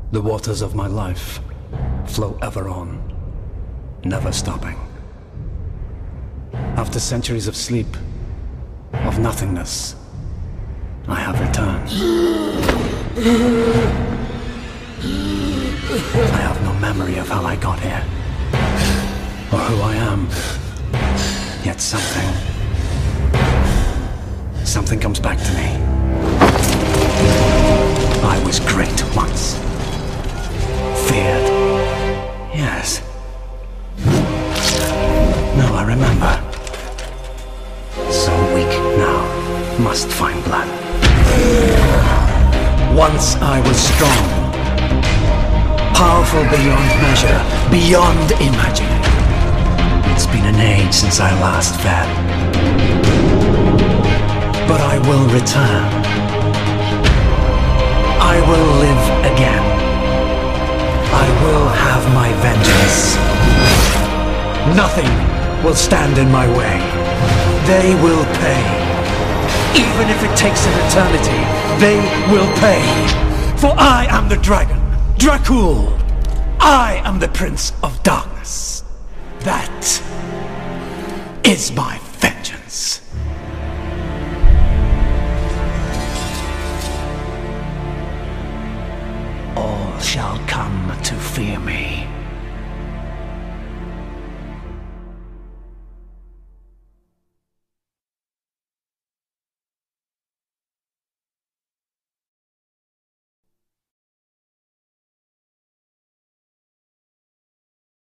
The waters of my life flow ever on, never stopping. After centuries of sleep, of nothingness, I have returned. I have no memory of how I got here, or who I am. Yet something comes back to me. I was great once. Feared. Yes. No, I remember. So weak now. Must find blood. Once I was strong. Powerful beyond measure. Beyond imagining. It's been an age since I last fed. But I will return. I will live again. I will have my vengeance. Nothing will stand in my way. They will pay. Even if it takes an eternity, they will pay. For I am the dragon, Dracul. I am the Prince of Darkness. That is my vengeance. All shall come to fear me.